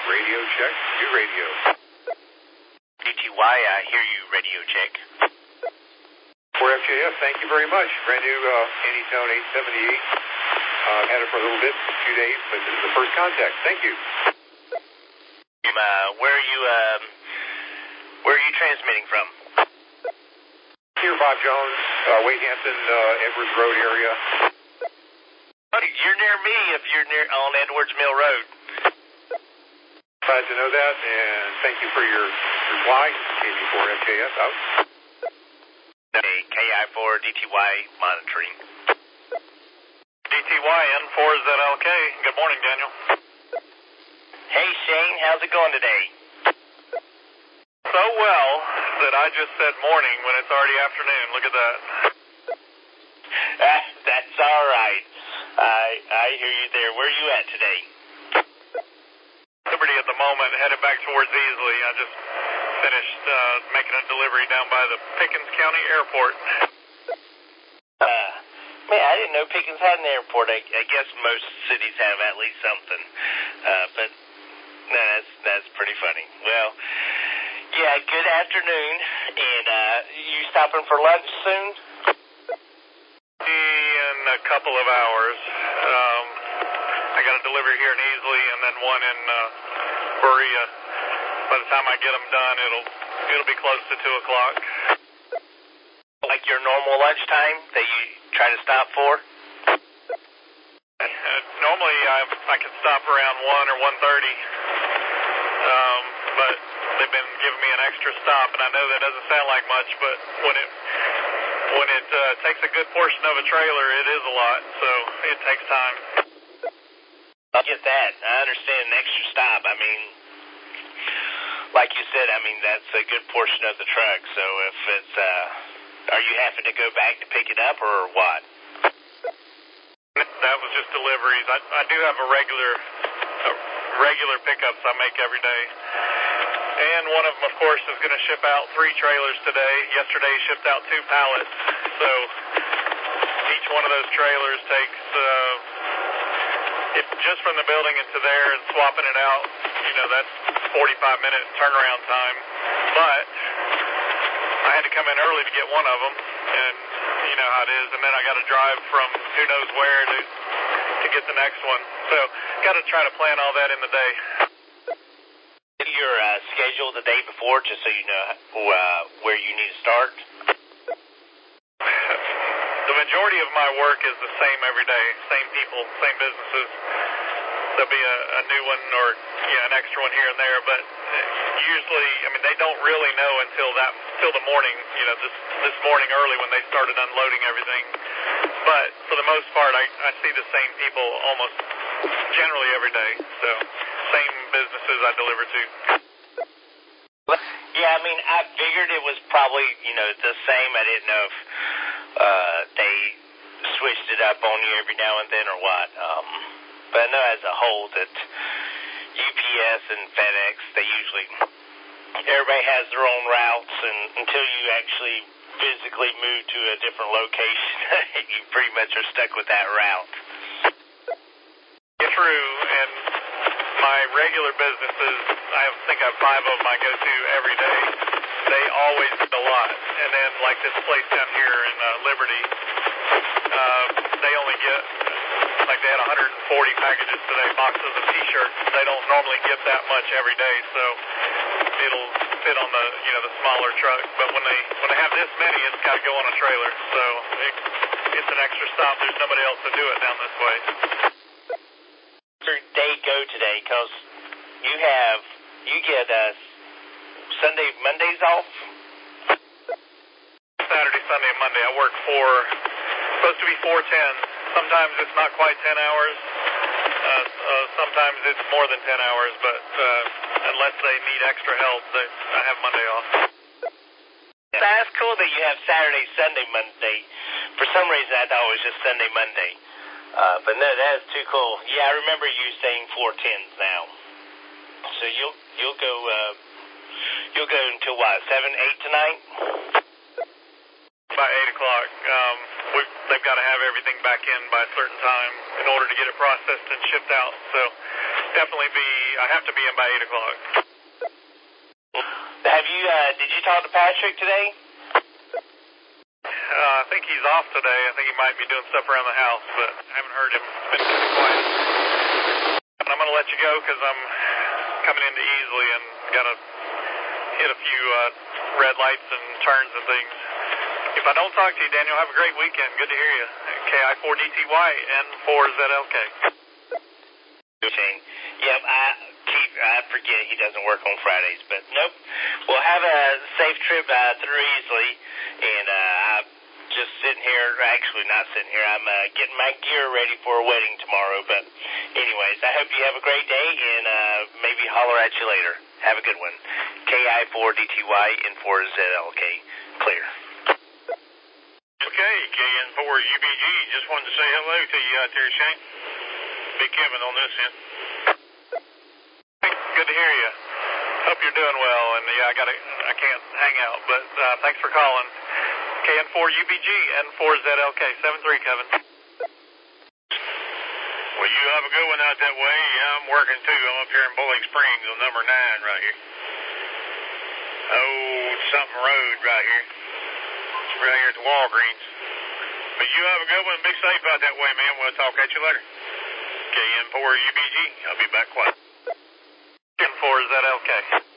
Radio check. New radio. DTY, I hear you. Radio check. For FJS, thank you very much. Brand new Anytone 878. Had it for a little bit, a few days, but this is the first contact. Thank you. Where are you transmitting from? Here, Bob Jones, Wade Hampton, Edwards Road area. Oh, you're near me if you're on Edwards Mill Road. Glad to know that, and thank you for your reply. KV4FJS out. Okay, KI4 DTY monitoring. DTY N4ZLK. Good morning, Daniel. Hey, Shane, how's it going today? So well that I just said morning when it's already afternoon. Look at that. That's all right. I hear you there. Where are you at today? Liberty at the moment, headed back towards Easley. I just finished making a delivery down by the Pickens County Airport. Man, I didn't know Pickens had an airport. I guess most cities have at least something. But no, that's pretty funny. Well, yeah, good afternoon. And you stopping for lunch soon? In a couple of hours. I got a delivery here in Easley and then one in Berea. By the time I get them done, it'll be close to 2 o'clock. Like your normal lunchtime that you try to stop for? Normally I can stop around 1 or 1:30, but they've been giving me an extra stop, and I know that doesn't sound like much, but when it takes a good portion of a trailer, it is a lot, so it takes time. I get that. I understand an extra stop. I mean, like you said, that's a good portion of the truck, so if it's, are you having to go back to pick it up or what? That was just deliveries. I do have a regular pickups I make every day. And one of them, of course, is going to ship out 3 trailers today. Yesterday shipped out 2 pallets. So each one of those trailers takes, just from the building into there and swapping it out, that's 45-minute turnaround time. But I had to come in early to get one of them, and you know how it is. And then I got to drive from who knows where to get the next one. So got to try to plan all that in the day. Your schedule the day before, just so you know where you need to start? The majority of my work is the same every day. Same people, same businesses. There'll be a new one or an extra one here and there, but usually, they don't really know until the morning. This morning early when they started unloading everything. But for the most part, I see the same people almost generally every day. So same businesses I deliver to. Yeah, I figured it was probably the same. I didn't know if they switched it up on you every now and then or what. But I know as a whole that UPS and FedEx, everybody has their own routes, and until you actually physically move to a different location, you pretty much are stuck with that route. True, and my regular businesses, I think I have 5 of them I go to every day. They always get a lot. And then like this place down here in Liberty, they only get, like they had 140 packages today, boxes of T-shirts. They don't normally get that much every day, so it'll fit on the smaller truck. But when they have this many, it's got to go on a trailer. So it's an extra stop. There's nobody else to do it down this way. Day go today, because you get Sunday, Mondays off? Saturday, Sunday, and Monday. I work supposed to be 4/10. Sometimes it's not quite 10 hours. Sometimes it's more than 10 hours, but unless they need extra help, I have Monday off. That's cool that you have Saturday, Sunday, Monday. For some reason, I thought it was just Sunday, Monday. But no, that is too cool. Yeah, I remember you saying 4/10s now. So you'll go until what, 7, 8 tonight? By 8 o'clock. They've got to have everything back in by a certain time in order to get it processed and shipped out. So definitely be I have to be in by 8 o'clock. Did you talk to Patrick today? I think he's off today. I think he might be doing stuff around the house, but I haven't heard him. Been pretty quiet. And I'm going to let you go because I'm coming into Easley and got to hit a few red lights and turns and things. If I don't talk to you, Daniel, have a great weekend. Good to hear you. KI4DTY and 4ZLK. Yep, I forget he doesn't work on Fridays, but nope. Well, have a safe trip through Easley, and I'm just sitting here, actually not sitting here, I'm getting my gear ready for a wedding tomorrow, but anyways, I hope you have a great day, and maybe holler at you later. Have a good one. KI4DTY and 4ZLK. Clear. Okay, KN4UBG, just wanted to say hello to you out there, Shane. Big Kevin on this end. Good to hear you. Hope you're doing well, and yeah, I can't hang out, but thanks for calling. KN4UBG and 4ZLK, 73, Kevin. Well, you have a good one out that way. Yeah, I'm working too. I'm up here in Bowling Springs on number 9 right here. Oh, something road right here. Right here at the Walgreens. But you have a good one. Be safe out that way, man. We'll talk at you later. KN4UBG. I'll be back quiet. KN4ZLK.